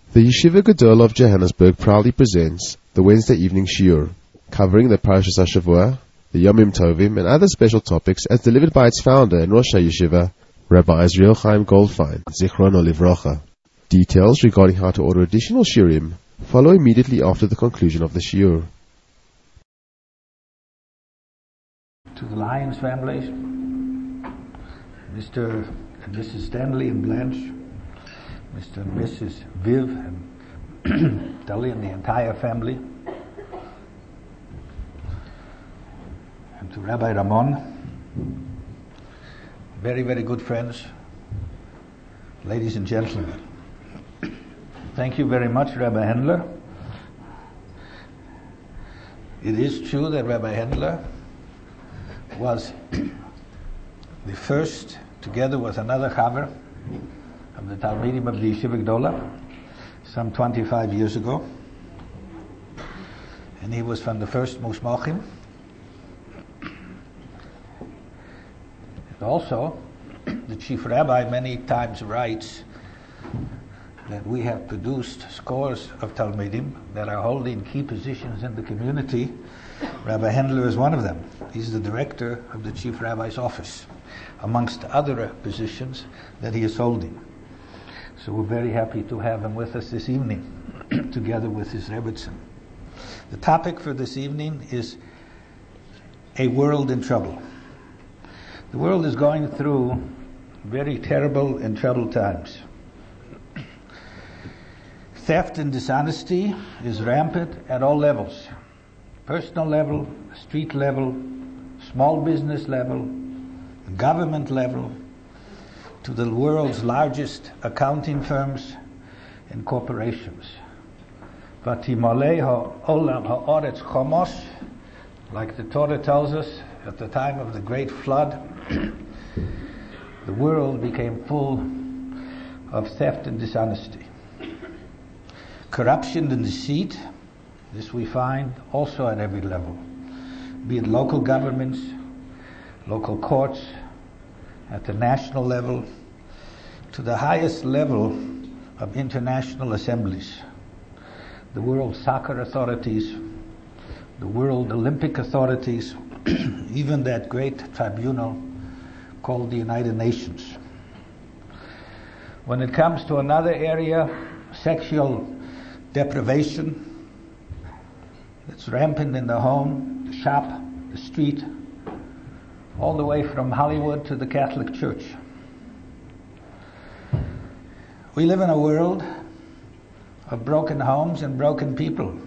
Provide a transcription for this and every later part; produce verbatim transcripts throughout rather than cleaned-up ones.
The Yeshiva Gedolah of Johannesburg proudly presents the Wednesday evening shiur, covering the Parashas HaShavua, the Yomim Tovim, and other special topics as delivered by its founder and Rosh HaYeshiva, Rabbi Israel Chaim Goldfein, Zichrono Livrocha. Details regarding how to order additional shiurim follow immediately after the conclusion of the shiur. To the Lyons families, Mister and Missus Stanley and Blanche, Mister and Missus Viv and Dali and the entire family, and to Rabbi Ramon, very, very good friends, ladies and gentlemen. Thank you very much, Rabbi Hendler. It is true that Rabbi Hendler was the first, together with another chaver of the Talmidim of the Yeshiva Gedolah, some twenty-five years ago. And he was from the first Musmachim. And also, the chief rabbi many times writes that we have produced scores of Talmidim that are holding key positions in the community. Rabbi Hendler is one of them. He's the director of the chief rabbi's office, amongst other positions that he is holding. So we're very happy to have him with us this evening, together with his Rebbetzin. The topic for this evening is a world in trouble. The world is going through very terrible and troubled times. Theft and dishonesty is rampant at all levels. Personal level, street level, small business level, government level, to the world's largest accounting firms and corporations. Vatimolei ha'olam ha'oretz chomos, like the Torah tells us, at the time of the great flood, the world became full of theft and dishonesty. Corruption and deceit, this we find also at every level, be it local governments, local courts, at the national level, to the highest level of international assemblies, the World Soccer Authorities, the World Olympic Authorities, even that great tribunal called the United Nations. When it comes to another area, sexual deprivation, that's rampant in the home, the shop, the street, all the way from Hollywood to the Catholic Church. We live in a world of broken homes and broken people,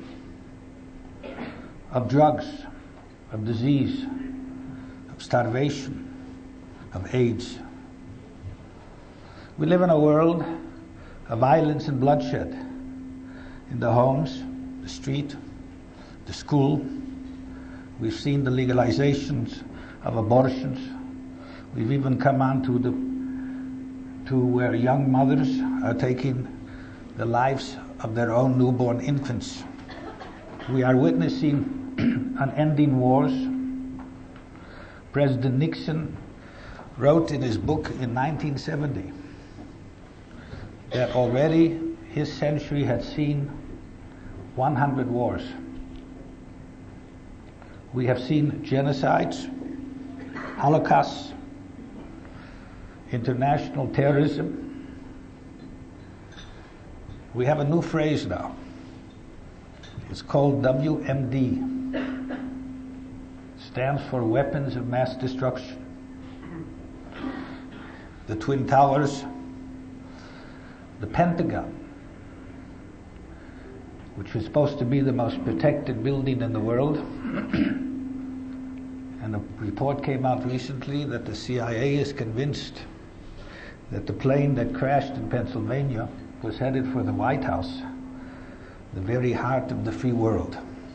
of drugs, of disease, of starvation, of AIDS. We live in a world of violence and bloodshed in the homes, the street, the school. We've seen the legalizations of abortions. We've even come on to the to where young mothers are taking the lives of their own newborn infants. We are witnessing unending wars. President Nixon wrote in his book in nineteen seventy that already his century had seen one hundred wars. We have seen genocides, Holocausts, international terrorism. We have a new phrase now. It's called W M D. Stands for Weapons of Mass Destruction. The Twin Towers, the Pentagon, which was supposed to be the most protected building in the world. And a report came out recently that the C I A is convinced that the plane that crashed in Pennsylvania was headed for the White House, the very heart of the free world.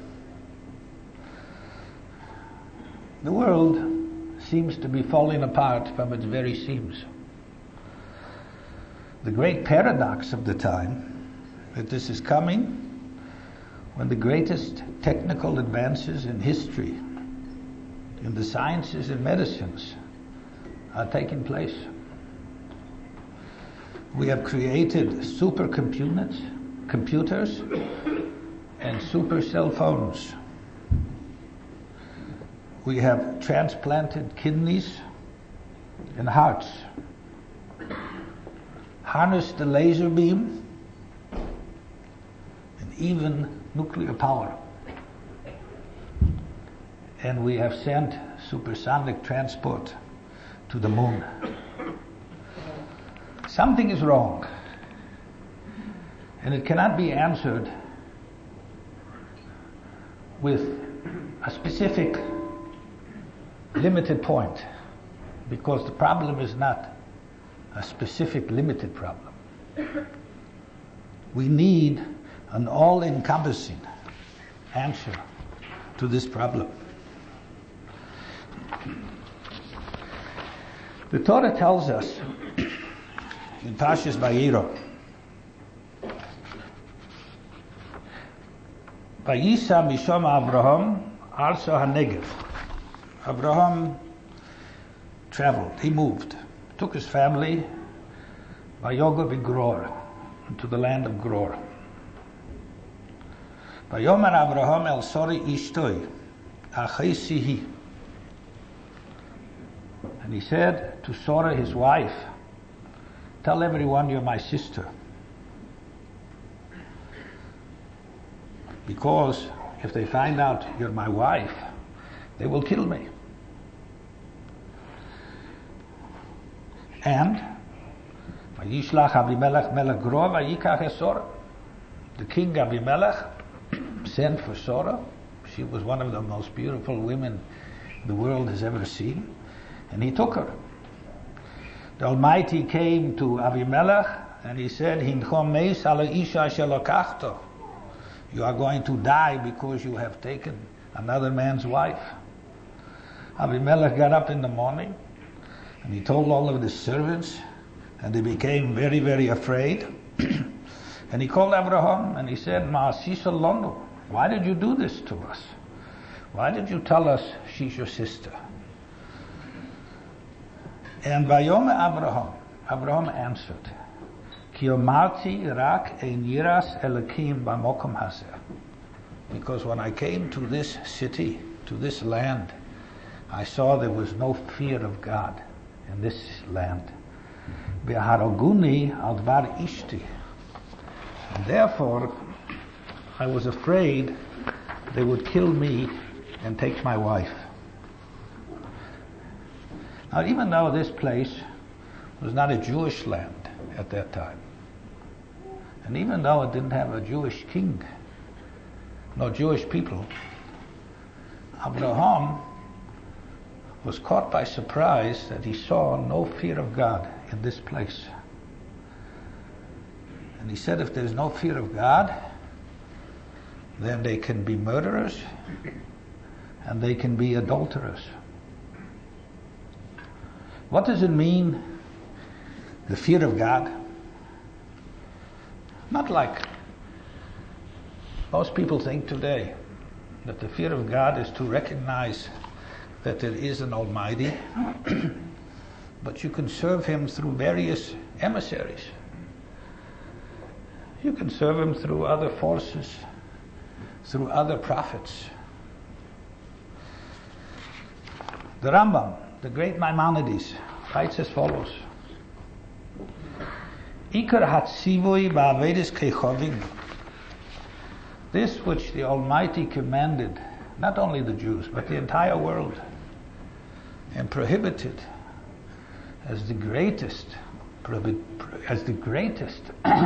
The world seems to be falling apart from its very seams. The great paradox of the time, that this is coming when the greatest technical advances in history, in the sciences and medicines, are taking place. We have created supercomputers computers and super cell phones. We have transplanted kidneys and hearts. Harness the laser beam and even nuclear power. And we have sent supersonic transport to the moon. Something is wrong, and it cannot be answered with a specific limited point, because the problem is not a specific limited problem. We need an all-encompassing answer to this problem. The Torah tells us in Parshas Vayera, Vayisa mishom Avraham arso hanegev. Abraham traveled, he moved, took his family, Vayoga v'Gror, into the land of Gror. Vayomer Avraham el Sori ishtoi, achei sihi. And he said to Sarah, his wife, tell everyone you're my sister. Because if they find out you're my wife, they will kill me. And Vayishlach Avimelech melech Gror vayikach es Sarah. The king Avimelech sent for Sarah. She was one of the most beautiful women the world has ever seen. And he took her. The Almighty came to Avimelech and he said, Hinchom meis ala isha shelokachto. You are going to die because you have taken another man's wife. Avimelech got up in the morning and he told all of his servants, and they became very, very afraid. And he called Abraham and he said, Ma'asisa lonu, why did you do this to us? Why did you tell us she's your sister? And Vayome Abraham, Abraham answered, Ki omarti rak ein yiras Elokim b'mokom hazeh. Because when I came to this city, to this land, I saw there was no fear of God in this land. V'haroguni al dvar ishti. And therefore, I was afraid they would kill me and take my wife. Now, even though this place was not a Jewish land at that time, and even though it didn't have a Jewish king, no Jewish people, Abraham was caught by surprise that he saw no fear of God in this place. And he said, if there's no fear of God, then they can be murderers and they can be adulterers. What does it mean, the fear of God? Not like most people think today, that the fear of God is to recognize that there is an Almighty, but you can serve Him through various emissaries. You can serve Him through other forces, through other prophets. The Rambam, the great Maimonides, writes as follows: Ikar hatzivui ba'avedis kechovim. This which the Almighty commanded, not only the Jews, but the entire world, and prohibited as the greatest, as the greatest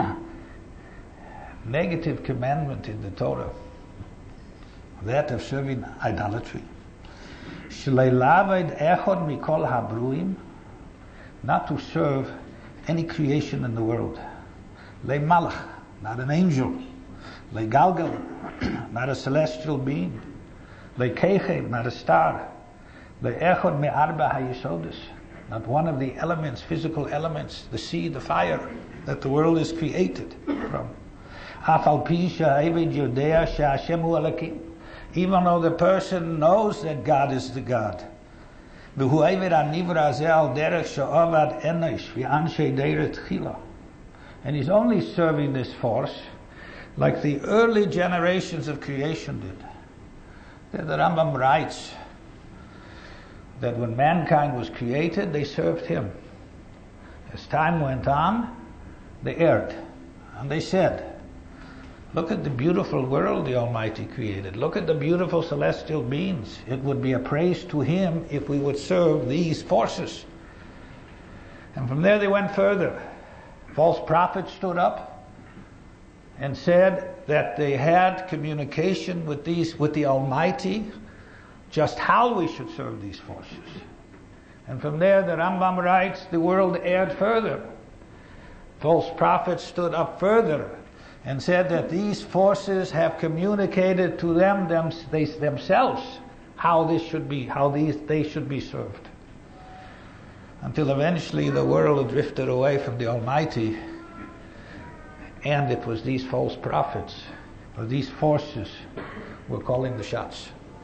negative commandment in the Torah, that of serving idolatry. Shleilaved echod mikol habruim, not to serve any creation in the world. Le malach, not an angel. Le galgal, not a celestial being. Le kechem, not a star. Le echod me'arba hayesodis, not one of the elements, physical elements, the sea, the fire, that the world is created from. Afal pi she'eved yodea she'Hashem hu Elokim, even though the person knows that God is the God. V'hu eved hanivra zeh al derech she'ovad enosh v'anshei deret chila, and he's only serving this force like the early generations of creation did. That the Rambam writes that when mankind was created, they served him. As time went on, they erred. And they said, look at the beautiful world the Almighty created. Look at the beautiful celestial beings. It would be a praise to him if we would serve these forces. And from there they went further. False prophets stood up and said that they had communication with these, with the Almighty, just how we should serve these forces. And from there the Rambam writes, the world erred further. False prophets stood up further and said that these forces have communicated to them, them they, themselves how this should be, how these they should be served. Until eventually the world drifted away from the Almighty, and it was these false prophets, or these forces, were calling the shots.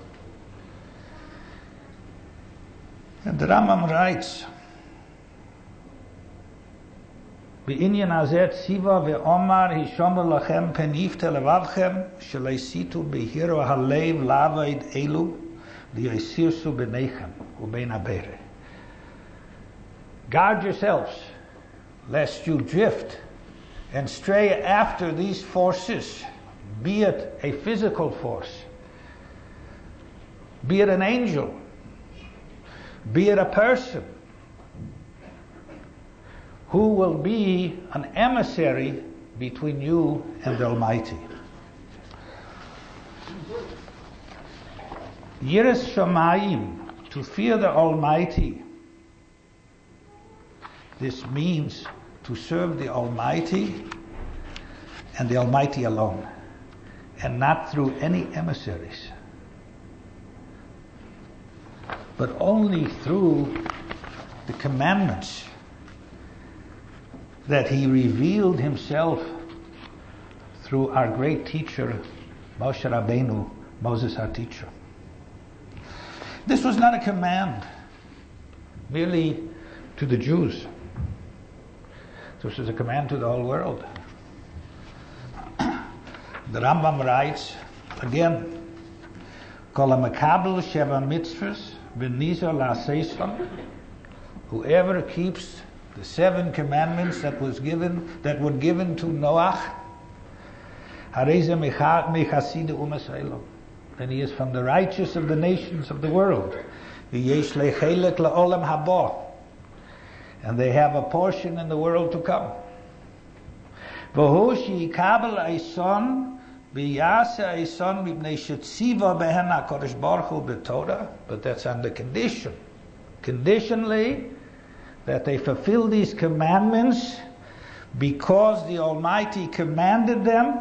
And the Rambam writes, בעניין הזה ציווה ואומר הישמרו לכם פניפת לבבכם שלא יסיתו בהירו הלב לעבוד אלו ליסירסו ביניכם ובין הברך. Guard yourselves, lest you drift and stray after these forces, be it a physical force, be it an angel, be it a person, who will be an emissary between you and the Almighty. Yiras Shamayim, to fear the Almighty. This means to serve the Almighty and the Almighty alone, and not through any emissaries, but only through the commandments that he revealed himself through our great teacher, Moshe Rabbeinu, Moses our teacher. This was not a command merely to the Jews. This was a command to the whole world. The Rambam writes, again, Kol ha-mekabel sheva mitzvos v'nizar la'aseison, whoever keeps the seven commandments that was given, that were given to Noach, then he is from the righteous of the nations of the world. And they have a portion in the world to come. But that's under condition. Conditionally, that they fulfill these commandments because the Almighty commanded them,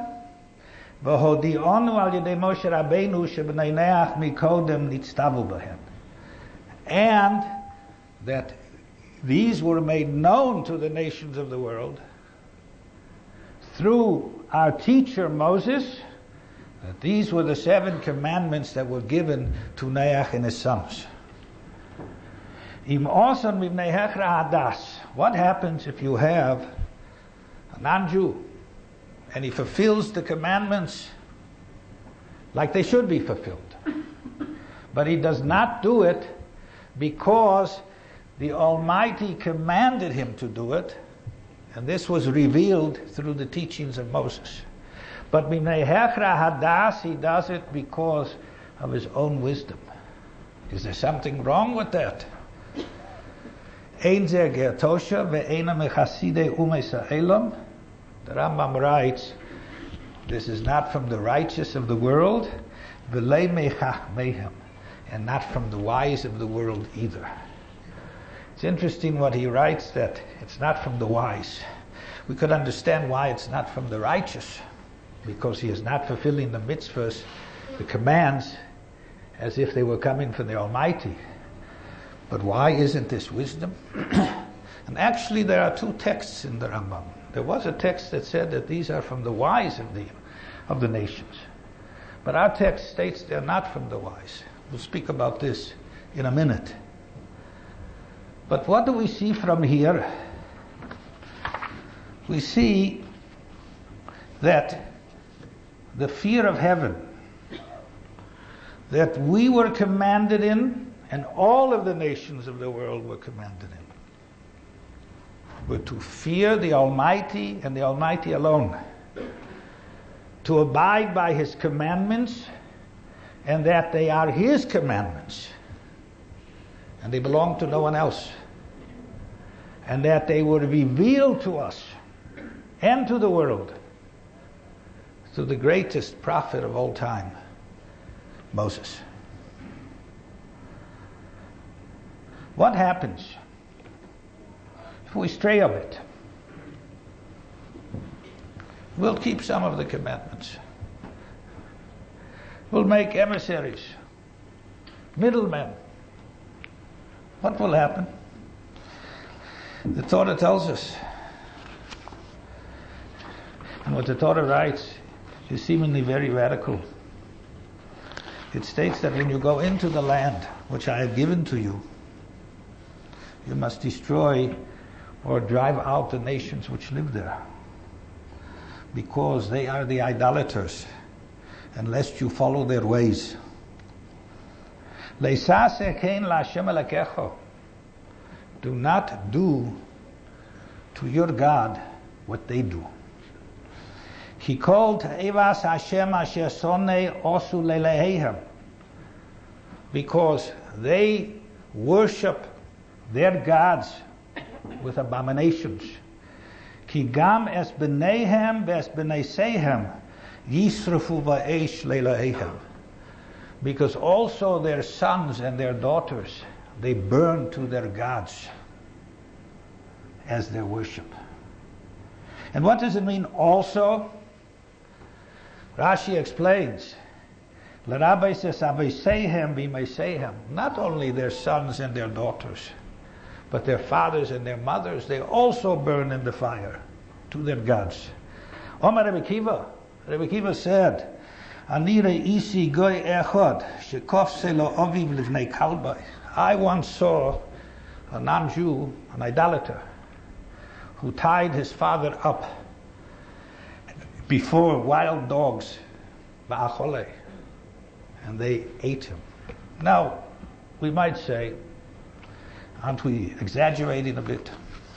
and that these were made known to the nations of the world through our teacher Moses, that these were the seven commandments that were given to Noach and his sons. What happens if you have a non-Jew and he fulfills the commandments like they should be fulfilled, but he does not do it because the Almighty commanded him to do it, and this was revealed through the teachings of Moses. But he does it because of his own wisdom. Is there something wrong with that? The Rambam writes, this is not from the righteous of the world, and not from the wise of the world either. It's interesting what he writes, that it's not from the wise. We could understand why it's not from the righteous, because he is not fulfilling the mitzvahs, the commands, as if they were coming from the Almighty. But why isn't this wisdom? And actually there are two texts in the Rambam. There was a text that said that these are from the wise of the, of the nations. But our text states they're not from the wise. We'll speak about this in a minute. But what do we see from here? We see that the fear of heaven that we were commanded in, and all of the nations of the world were commanded in, were to fear the Almighty and the Almighty alone, to abide by His commandments, and that they are His commandments, and they belong to no one else, and that they were revealed to us and to the world through the greatest prophet of all time, Moses. What happens if we stray a bit? We'll keep some of the commandments. We'll make emissaries, middlemen. What will happen? The Torah tells us, and what the Torah writes is seemingly very radical. It states that when you go into the land which I have given to you, you must destroy or drive out the nations which live there, because they are the idolaters, and lest you follow their ways. Do not do to your God what they do. He called Evas Hashem Asher Sonei Osu Lelehem, because they worship their gods with abominations. Ki gam es b'neihem v'es b'neisehem yisrafu ba'esh leilahem. Because also their sons and their daughters, they burn to their gods as their worship. And what does it mean also? Rashi explains, L'Rabbi says, Aveisehem b'meisehem. Not only their sons and their daughters, but their fathers and their mothers, they also burn in the fire to their gods. Omar Rebbe Kiva, Rebbe Kiva said, Ani re'isi goy echad shekofse lo aviv livnei kalbai. I once saw a non-Jew, an idolater, who tied his father up before wild dogs, ba'achole, and they ate him. Now, we might say, aren't we exaggerating a bit?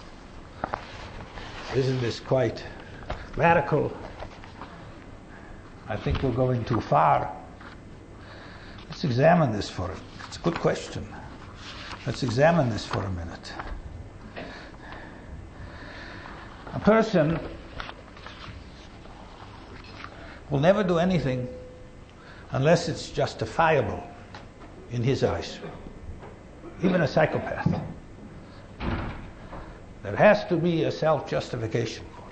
Isn't this quite radical? I think we're going too far. Let's examine this for a minute. It's a good question. Let's examine this for a minute. A person will never do anything unless it's justifiable in his eyes. Even a psychopath. There has to be a self-justification for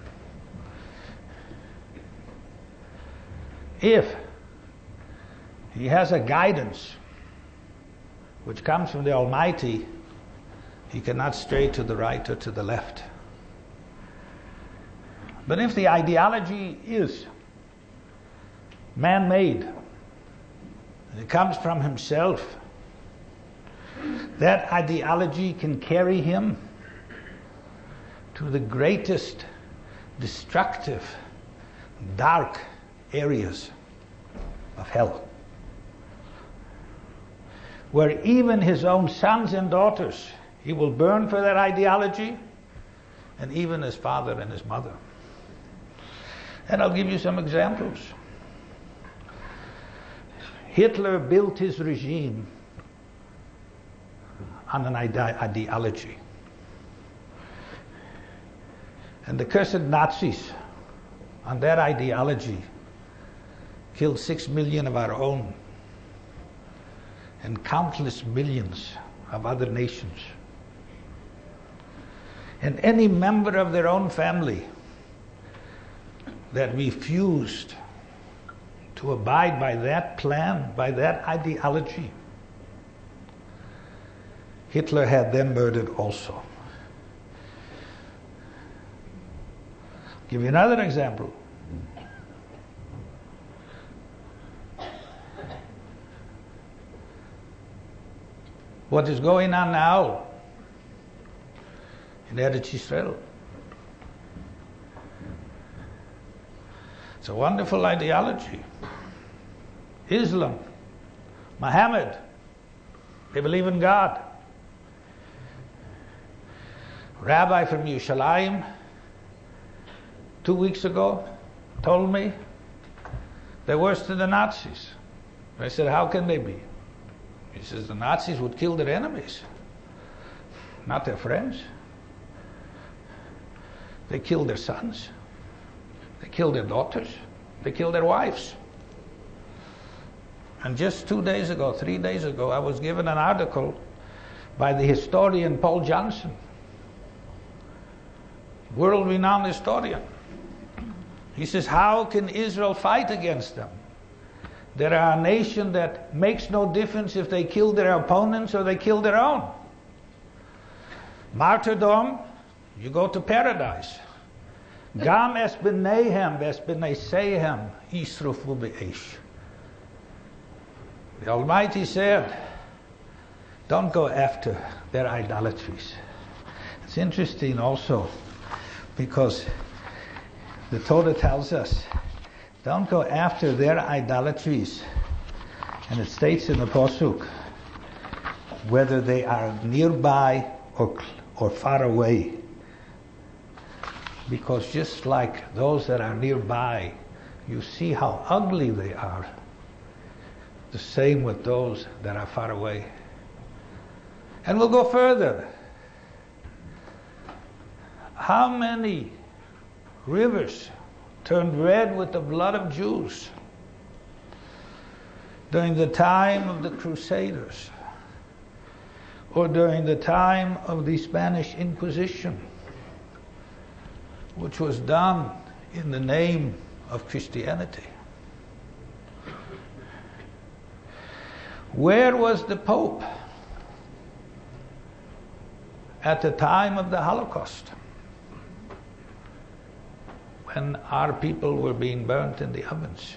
it. If he has a guidance which comes from the Almighty, he cannot stray to the right or to the left. But if the ideology is man-made, and it comes from himself, that ideology can carry him to the greatest destructive, dark areas of hell, where even his own sons and daughters, he will burn for that ideology, and even his father and his mother. And I'll give you some examples. Hitler built his regime on an ide- ideology. And the cursed Nazis, on that ideology, killed six million of our own and countless millions of other nations. And any member of their own family that refused to abide by that plan, by that ideology, Hitler had them murdered also. I'll give you another example. What is going on now in Eretz Yisrael? It's a wonderful ideology. Islam, Muhammad, they believe in God. Rabbi from Yerushalayim two weeks ago told me they're worse than the Nazis. I said, how can they be? He says, the Nazis would kill their enemies, not their friends. They killed their sons. They killed their daughters. They killed their wives. And just two days ago, three days ago, I was given an article by the historian Paul Johnson, world-renowned historian. He says, how can Israel fight against them? They are a nation that makes no difference if they kill their opponents or they kill their own. Martyrdom, you go to paradise. Gam es b'neihem es b'neiseihem yisrufu be'esh. The Almighty said, don't go after their idolatries. It's interesting also because the Torah tells us, don't go after their idolatries. And it states in the Pasuk, whether they are nearby or, or far away. Because just like those that are nearby, you see how ugly they are. The same with those that are far away. And we'll go further. How many rivers turned red with the blood of Jews during the time of the Crusaders or during the time of the Spanish Inquisition, which was done in the name of Christianity? Where was the Pope at the time of the Holocaust, when our people were being burnt in the ovens,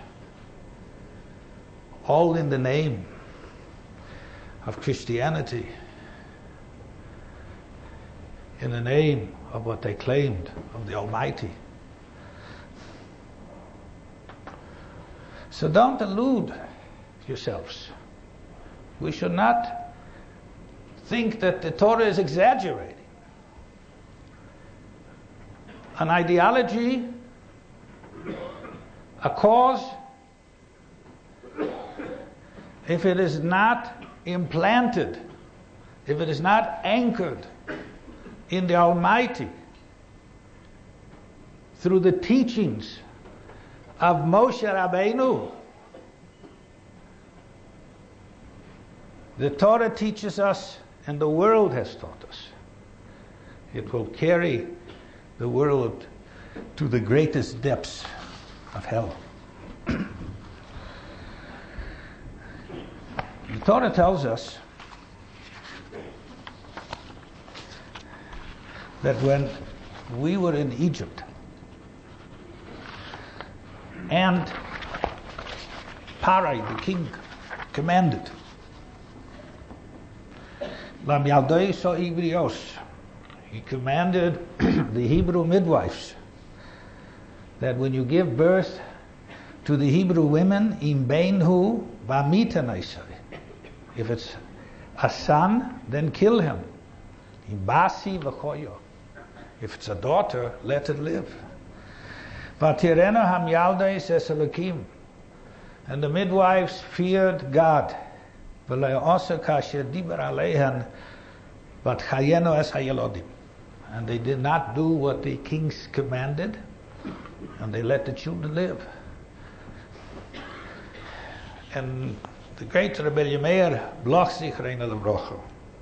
all in the name of Christianity, in the name of what they claimed of the Almighty? So don't delude yourselves. We should not think that the Torah is exaggerating. An ideology, a cause, if it is not implanted, if it is not anchored in the Almighty through the teachings of Moshe Rabbeinu, the Torah teaches us, and the world has taught us, it will carry the world to the greatest depths of hell. The Torah tells us that when we were in Egypt and Parai, the king, commanded, he commanded the Hebrew midwives that when you give birth to the Hebrew women, im beinhu b'mitanaisai, if it's a son, then kill him. Im basi v'choyo, if it's a daughter, let it live. Vatirena hamyaldais es Elokim, and the midwives feared God. V'le'osa kasher diber aleihan v'tchayenu es hayelodim, and they did not do what the kings commanded, and they let the children live. And the great Rebbe Meir Bloch Zichreinu Livrocha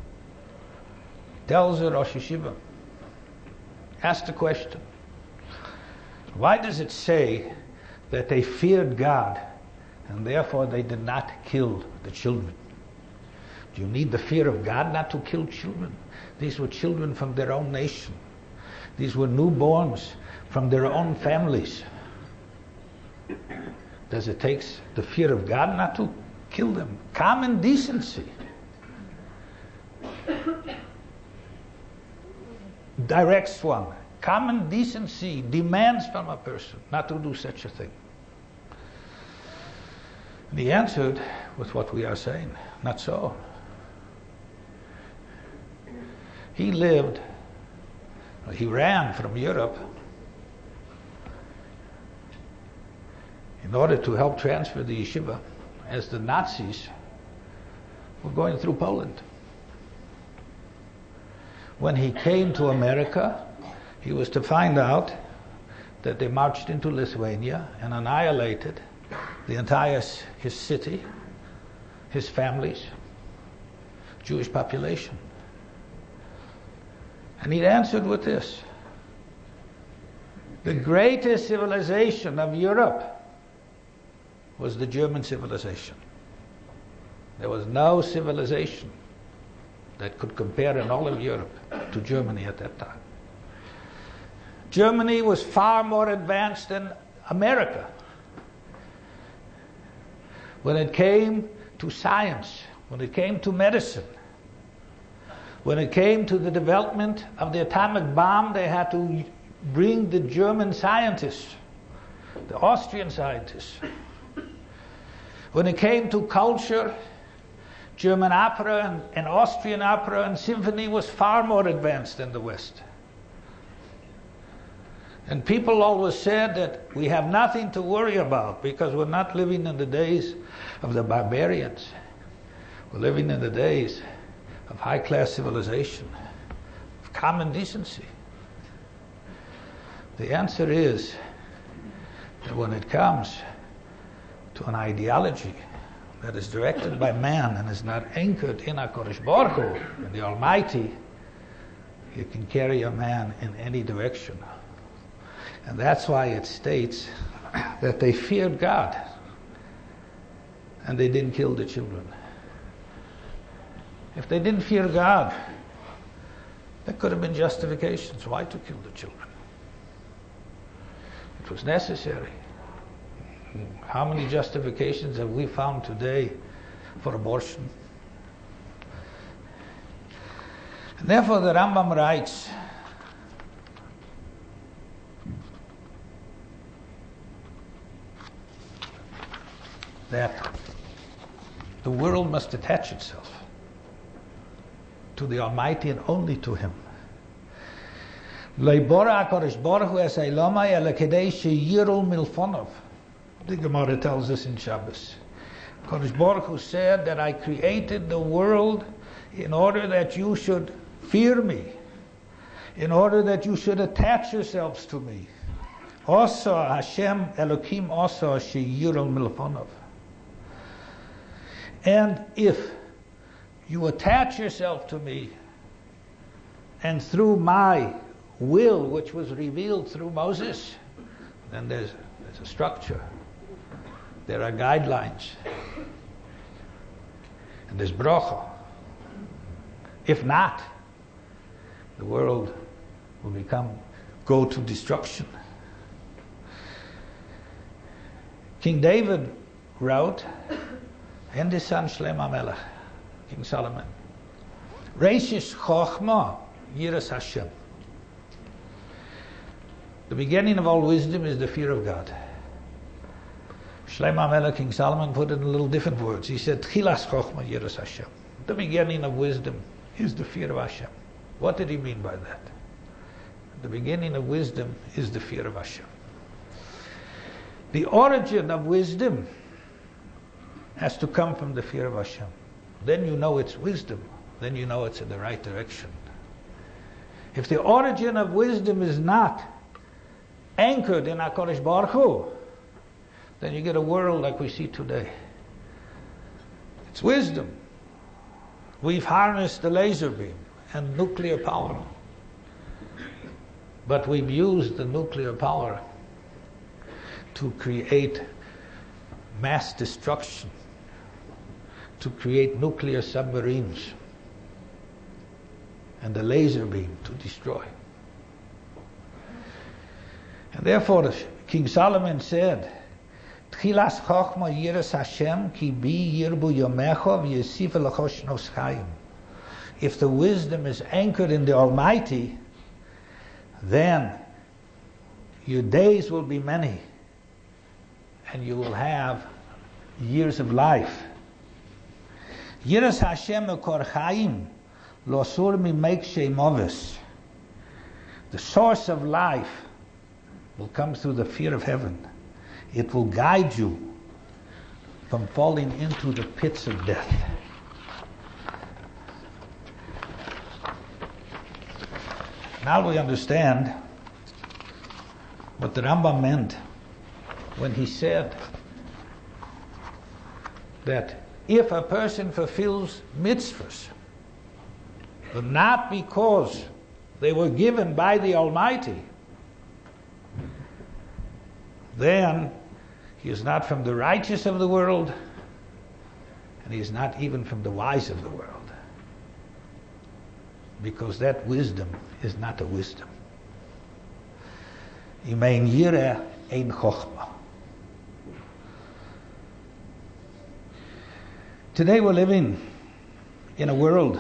tells the Rosh Yeshiva, ask the question, why does it say that they feared God and therefore they did not kill the children? Do you need the fear of God not to kill children? These were children from their own nation. These were newborns from their own families. Does it take the fear of God not to kill them? Common decency directs one. Common decency demands from a person not to do such a thing. And he answered with what we are saying. Not so. He lived, he ran from Europe in order to help transfer the yeshiva as the Nazis were going through Poland. When he came to America, he was to find out that they marched into Lithuania and annihilated the entire his city, his families, Jewish population. And he answered with this: the greatest civilization of Europe was the German civilization. There was no civilization that could compare in all of Europe to Germany at that time. Germany was far more advanced than America when it came to science, when it came to medicine, when it came to the development of the atomic bomb. They had to bring the German scientists, the Austrian scientists. When it came to culture, German opera and, and Austrian opera and symphony was far more advanced than the West. And people always said that we have nothing to worry about because we're not living in the days of the barbarians. We're living in the days of high-class civilization, of common decency. The answer is that when it comes to an ideology that is directed by man and is not anchored in HaKadosh Baruch Hu, in the Almighty, it can carry a man in any direction. And that's why it states that they feared God and they didn't kill the children. If they didn't fear God, there could have been justifications why to kill the children. It was necessary. How many justifications have we found today for abortion? And therefore the Rambam writes that the world must attach itself to the Almighty and only to Him. The Gemara tells us in Shabbos. HaKadosh Baruch Hu said that I created the world in order that you should fear me, in order that you should attach yourselves to me. Also Hashem Elokim also sheyirol milfonov. And if you attach yourself to me, and through my will, which was revealed through Moses, then there's, there's a structure. There are guidelines. And there's bracha. If not, the world will become, go to destruction. King David wrote, and his son Shlomo HaMelech, King Solomon, Reishish Chochma Yiras Hashem. The beginning of all wisdom is the fear of God. Shlomo HaMelech, King Solomon, put it in a little different words. He said, Tchilas Chochma Yiras Hashem. The beginning of wisdom is the fear of Hashem. What did he mean by that? The beginning of wisdom is the fear of Hashem. The origin of wisdom has to come from the fear of Hashem. Then you know it's wisdom. Then you know it's in the right direction. If the origin of wisdom is not anchored in HaKadosh Baruch Hu, then you get a world like we see today. It's wisdom. We've harnessed the laser beam and nuclear power. But we've used the nuclear power to create mass destruction, to create nuclear submarines, and the laser beam to destroy. And therefore King Solomon said, Tchilas chochma yiras Hashem ki bi yirbu yomecha v'yesif lechosh nos chayim. If the wisdom is anchored in the Almighty, then your days will be many, and you will have years of life. Yiras Hashem Mekor Chaim Lo Asur Mimek Sheimovis. The source of life will come through the fear of heaven. It will guide you from falling into the pits of death. Now we understand what the Rambam meant when he said that if a person fulfills mitzvahs, but not because they were given by the Almighty, then he is not from the righteous of the world, and he is not even from the wise of the world. Because that wisdom is not a wisdom. Imein yireh ein chochmah. Today we're living in a world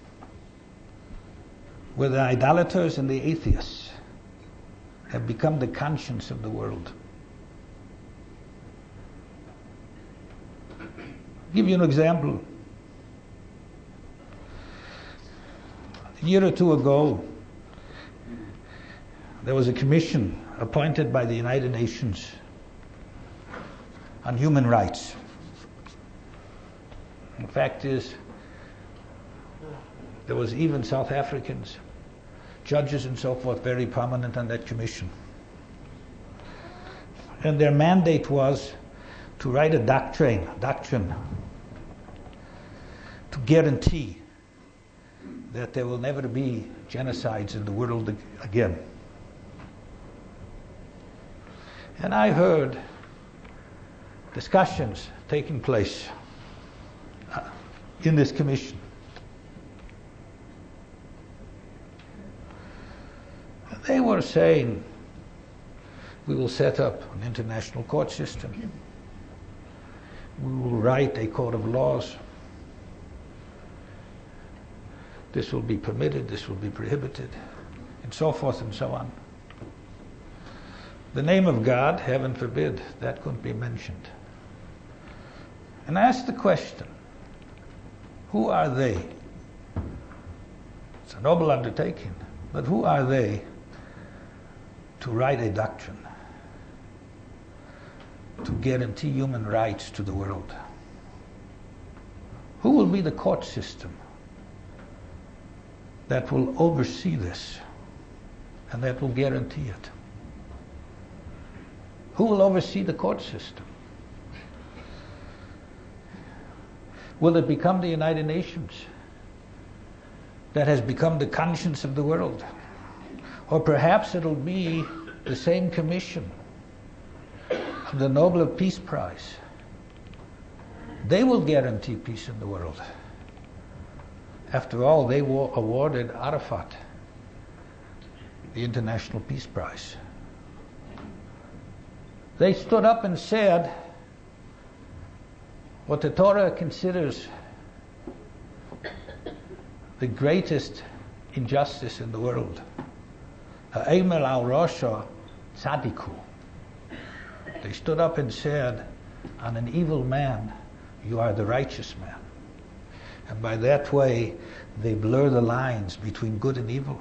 where the idolaters and the atheists have become the conscience of the world. I'll give you an example. A year or two ago, there was a commission appointed by the United Nations on human rights. The fact is, there was even South Africans, judges and so forth, very prominent on that commission. And their mandate was to write a doctrine, doctrine to guarantee that there will never be genocides in the world again. And I heard discussions taking place uh, in this commission. They were saying, we will set up an international court system. We will write a code of laws. This will be permitted, this will be prohibited, and so forth and so on. The name of God, heaven forbid, that couldn't be mentioned. And I asked the question, who are they? It's a noble undertaking, but who are they to write a doctrine to guarantee human rights to the world? Who will be the court system that will oversee this and that will guarantee it? Who will oversee the court system? Will it become the United Nations that has become the conscience of the world? Or perhaps it'll be the same commission of the Nobel Peace Prize. They will guarantee peace in the world. After all, they were awarded Arafat the International Peace Prize. They stood up and said what the Torah considers the greatest injustice in the world. Ha'emer al Rosha tzadiku. They stood up and said, on an evil man, you are the righteous man. And by that way, they blur the lines between good and evil.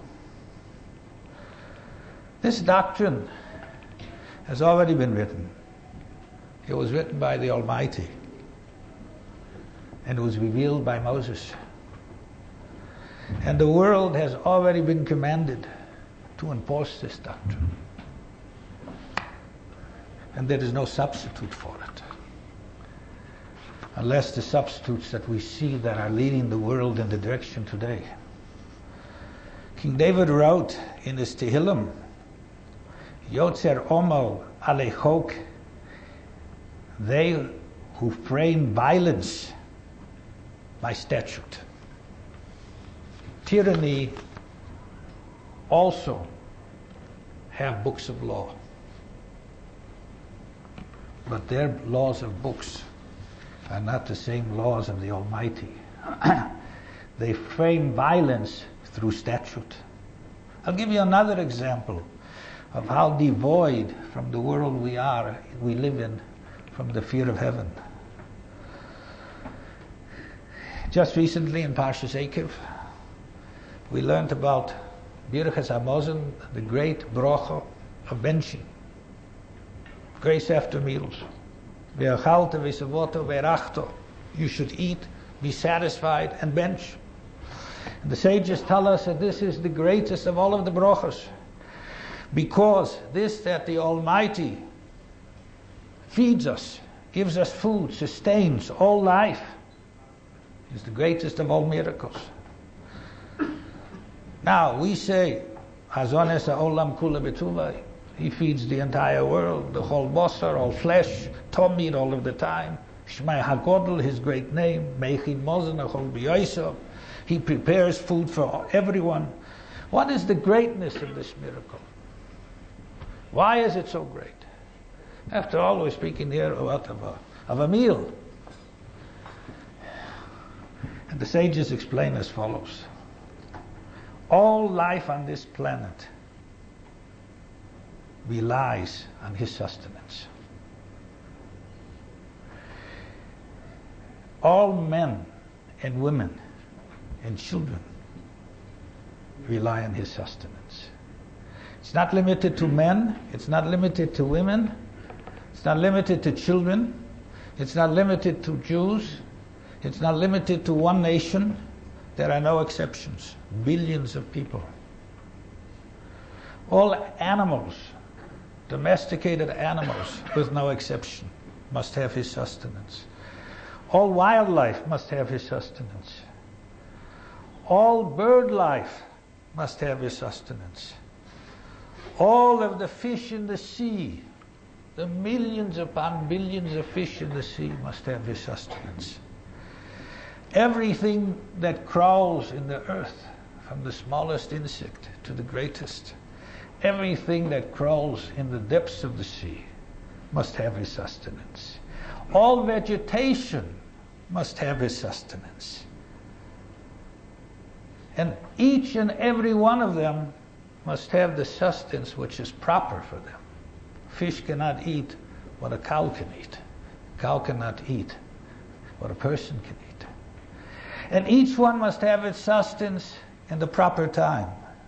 This doctrine has already been written. It was written by the Almighty. And it was revealed by Moses. And the world has already been commanded to enforce this doctrine. And there is no substitute for it. Unless the substitutes that we see that are leading the world in the direction today. King David wrote in his Tehillim, Yotzer Omo Alechok, they who frame violence by statute. Tyranny also have books of law. But their laws of books are not the same laws of the Almighty. They frame violence through statute. I'll give you another example of how devoid from the world we are, we live in, from the fear of heaven. Just recently in Parshas Eikev, we learned about Birchas Hamazon, the great bracha of benching. Grace after meals. Ve'achalta v'savoto ve'rachto. You should eat, be satisfied, and bench. And the sages tell us that this is the greatest of all of the brachas, because this that the Almighty feeds us, gives us food, sustains all life, is the greatest of all miracles. Now we say, Hazones ha'olam kula b'tuvay. He feeds the entire world, the whole basar, all flesh, tomid all of the time. Shmei HaGodel, his great name, Meichin Mozen ha'chol b'yosav. He prepares food for everyone. What is the greatness of this miracle? Why is it so great? After all, we're speaking here about of a, of a meal. And the sages explain as follows. All life on this planet relies on his sustenance. All men and women and children rely on his sustenance. It's not limited to men, it's not limited to women, it's not limited to children, it's not limited to Jews, it's not limited to one nation. There are no exceptions. Billions of people. All animals, domesticated animals, with no exception, must have his sustenance. All wildlife must have his sustenance. All bird life must have his sustenance. All of the fish in the sea, the millions upon billions of fish in the sea, must have his sustenance. Everything that crawls in the earth, from the smallest insect to the greatest, everything that crawls in the depths of the sea must have his sustenance. All vegetation must have his sustenance. And each and every one of them must have the sustenance which is proper for them. Fish cannot eat what a cow can eat. A cow cannot eat what a person can eat. And each one must have its sustenance in the proper time.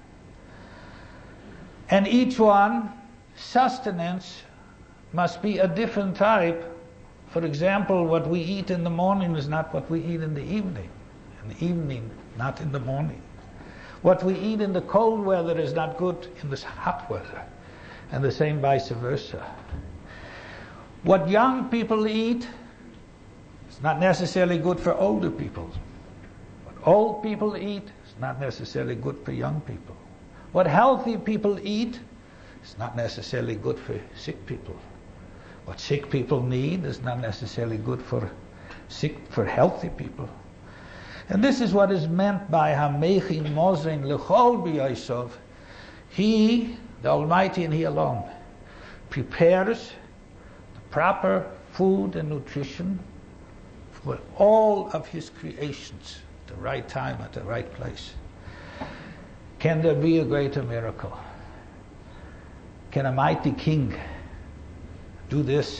And each one, sustenance must be a different type. For example, what we eat in the morning is not what we eat in the evening. In the evening, not in the morning. What we eat in the cold weather is not good in this hot weather. And the same vice versa. What young people eat is not necessarily good for older people. What old people eat is not necessarily good for young people. What healthy people eat is not necessarily good for sick people. What sick people need is not necessarily good for sick for healthy people. And this is what is meant by Hamechin Mozen Lechol B'Yosov. He, the Almighty, and He alone, prepares the proper food and nutrition for all of His creations at the right time, at the right place. Can there be a greater miracle? Can a mighty king do this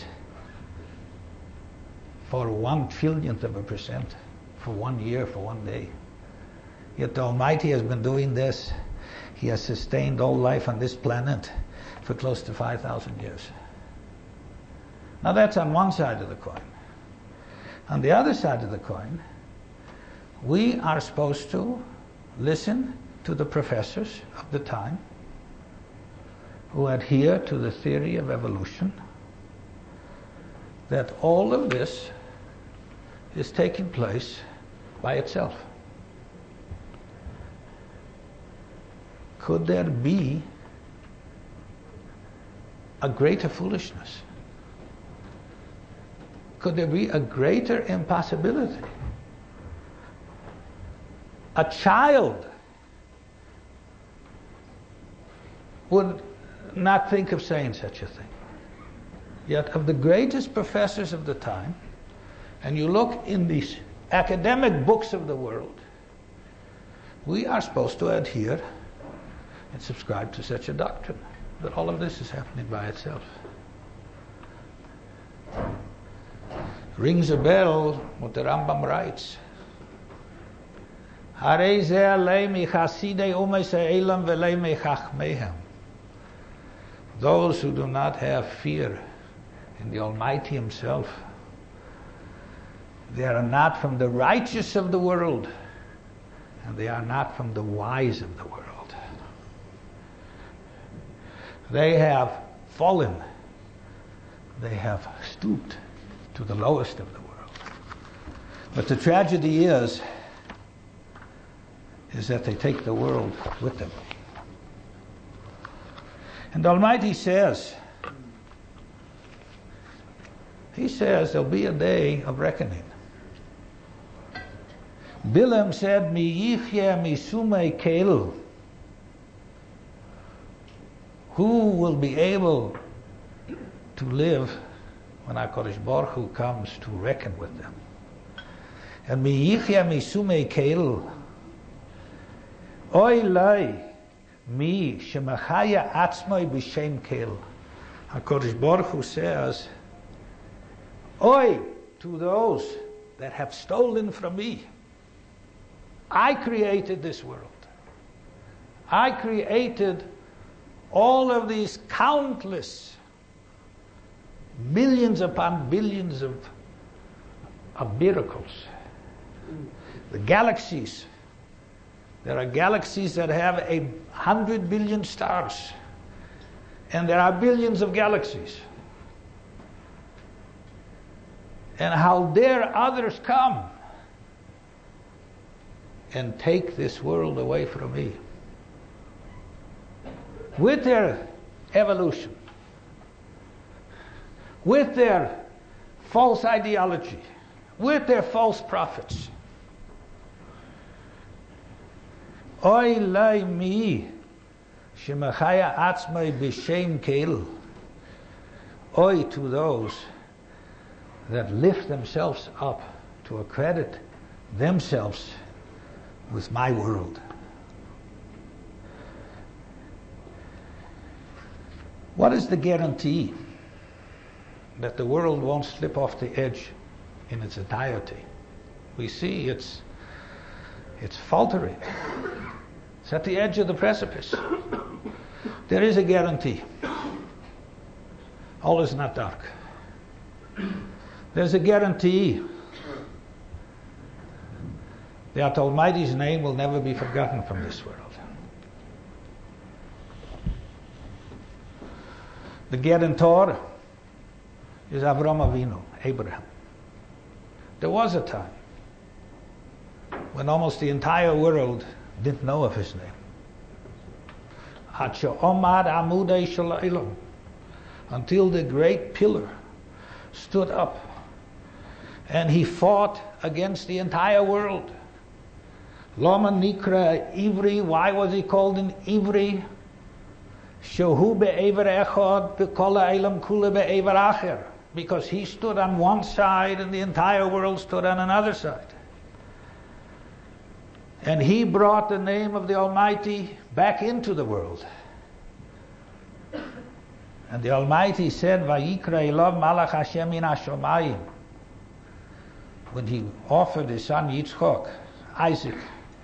for one trillionth of a percent, for one year, for one day? Yet the Almighty has been doing this. He has sustained all life on this planet for close to five thousand years. Now that's on one side of the coin. On the other side of the coin, we are supposed to listen to the professors of the time who adhere to the theory of evolution, that all of this is taking place by itself. Could there be a greater foolishness? Could there be a greater impossibility? A child would not think of saying such a thing. Yet of the greatest professors of the time, and you look in these academic books of the world, we are supposed to adhere and subscribe to such a doctrine, that all of this is happening by itself. Rings a bell what the Rambam writes. Those who do not have fear in the Almighty Himself, they are not from the righteous of the world, and they are not from the wise of the world. They have fallen. They have stooped to the lowest of the world. But the tragedy is, is that they take the world with them. And the Almighty says, He says there'll be a day of reckoning. Bilam said, Mi yichye misumei kel. Who will be able to live when HaKadosh Baruch Hu comes to reckon with them? And mi yichye misumei kel. Oy lai mi shemachaya atzmai b'shem kel. HaKadosh Baruch Hu says, Oy to those that have stolen from me. I created this world. I created all of these countless millions upon billions of, of miracles. The galaxies. There are galaxies that have a hundred billion stars. And there are billions of galaxies. And how dare others come and take this world away from me? With their evolution, with their false ideology, with their false prophets. Oy lai mi shemachaya atzmai b'shem kel. Oy to those that lift themselves up to accredit themselves with my world. What is the guarantee that the world won't slip off the edge in its entirety? We see it's it's faltering. It's at the edge of the precipice. There is a guarantee. All is not dark. There's a guarantee that Almighty's name will never be forgotten from this world. The guarantor is Avram Avinu, Abraham. There was a time when almost the entire world didn't know of his name. Until the great pillar stood up and he fought against the entire world. Lama Nikra Ivri, why was he called an Ivri? Shehu be'ever echad be'kola elam kula be'ever acher. Because he stood on one side and the entire world stood on another side. And he brought the name of the Almighty back into the world. And the Almighty said, Vayikra elav malach Hashem min hashomayim. When he offered his son Yitzchok, Isaac,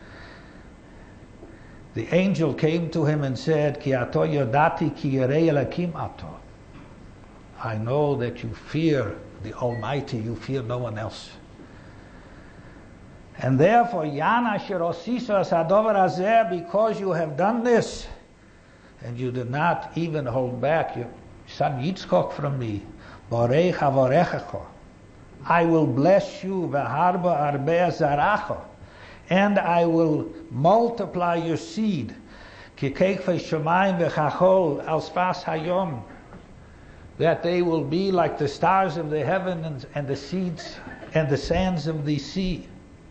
the angel came to him and said, Ki ato yodati ki yirei elakim ato. I know that you fear the Almighty, you fear no one else. And therefore, Yana Shirosisa Sadovar Azeh, because you have done this, and you did not even hold back your son Yitzchok from me, Borei Chavorechacho, I will bless you, V'harba Arbea Zaracho, and I will multiply your seed, Kikeikfei Shomayim V'chachol Al Sfas Hayom, that they will be like the stars of the heaven and, and the seeds and the sands of the sea.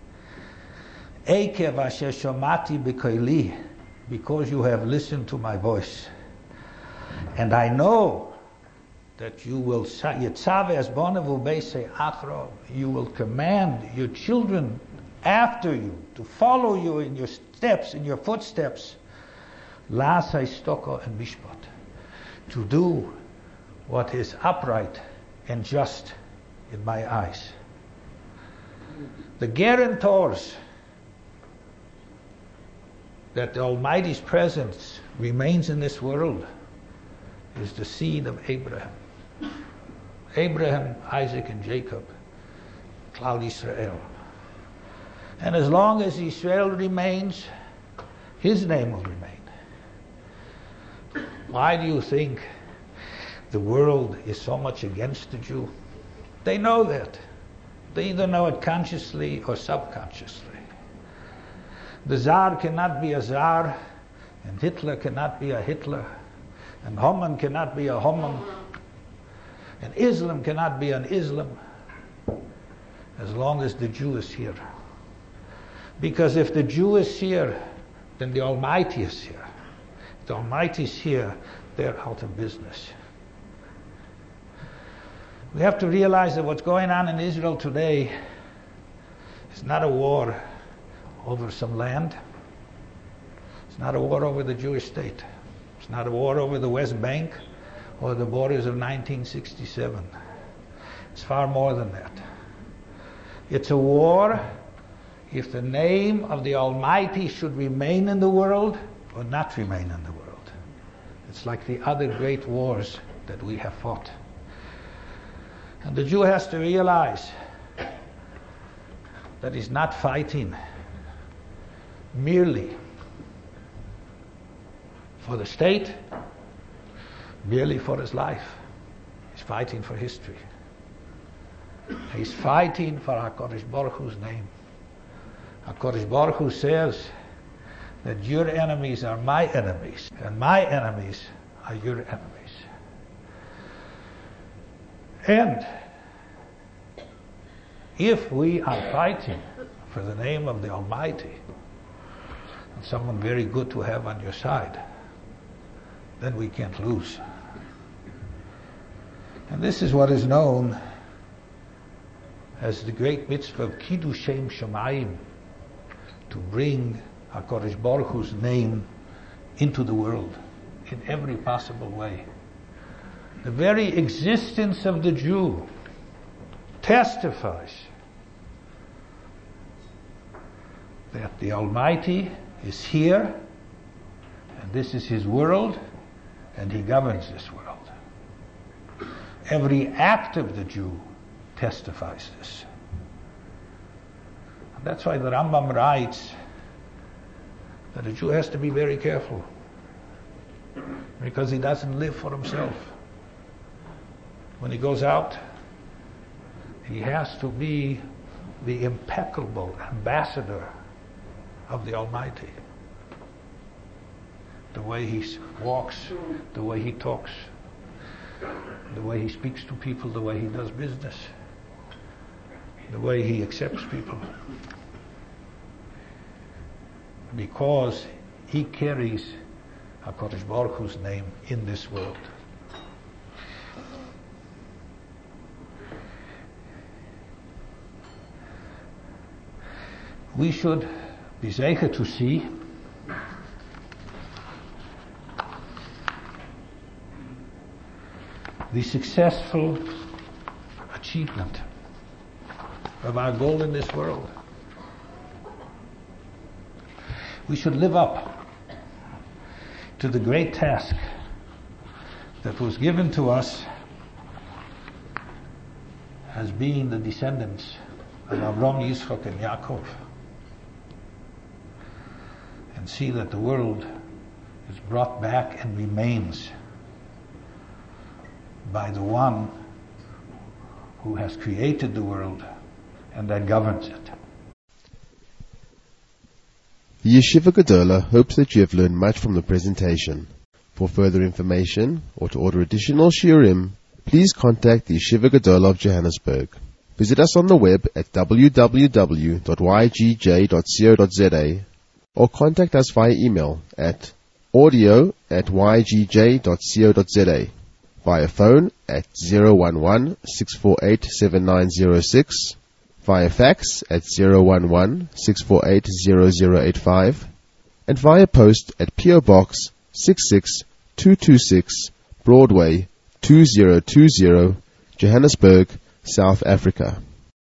Ekev asher shomati b'koili, because you have listened to my voice. And I know that you will yitzave as bonavu beise achro, you will command your children after you to follow you in your steps, in your footsteps, la'asei stoko and mishpat, to do what is upright and just in my eyes. The guarantors that the Almighty's presence remains in this world is the seed of Abraham. Abraham, Isaac, and Jacob, Klal Yisrael. And as long as Israel remains, his name will remain. Why do you think the world is so much against the Jew? They know that. They either know it consciously or subconsciously. The Tsar cannot be a Tsar, and Hitler cannot be a Hitler, and Haman cannot be a Haman, and Islam cannot be an Islam, as long as the Jew is here. Because if the Jew is here, then the Almighty is here. If the Almighty is here, they're out of business. We have to realize that what's going on in Israel today is not a war over some land. It's not a war over the Jewish state. It's not a war over the West Bank or the borders of nineteen sixty-seven. It's far more than that. It's a war if the name of the Almighty should remain in the world or not remain in the world. It's like the other great wars that we have fought. And the Jew has to realize that he's not fighting merely for the state, merely for his life. He's fighting for history. He's fighting for HaKadosh Baruch Hu's name. HaKadosh Baruch Hu says that your enemies are my enemies, and my enemies are your enemies. And if we are fighting for the name of the Almighty, and someone very good to have on your side, then we can't lose. And this is what is known as the great mitzvah of Kiddush Shem Shamayim, to bring HaKadosh Baruch Hu's name into the world in every possible way. The very existence of the Jew testifies that the Almighty is here, and this is His world, and He governs this world. Every act of the Jew testifies this. And that's why the Rambam writes that a Jew has to be very careful, because he doesn't live for himself. When he goes out, he has to be the impeccable ambassador of the Almighty. The way he walks, the way he talks, the way he speaks to people, the way he does business, the way he accepts people. Because he carries HaKadosh Baruch Hu's name in this world. We should be zeicher to see the successful achievement of our goal in this world. We should live up to the great task that was given to us as being the descendants of Avraham, Yitzchak, and Yaakov, and see that the world is brought back and remains by the one who has created the world and that governs it. The Yeshiva Gedola hopes that you have learned much from the presentation. For further information or to order additional shiurim, please contact the Yeshiva Gedola of Johannesburg. Visit us on the web at w w w dot y g j dot co dot z a or contact us via email at audio at y g j dot co dot z a, via phone at zero one one, six four eight, seven nine zero six, via fax at zero one one, six four eight, zero zero eight five, and via post at P O Box six six two two six, Broadway two zero two zero, Johannesburg, South Africa.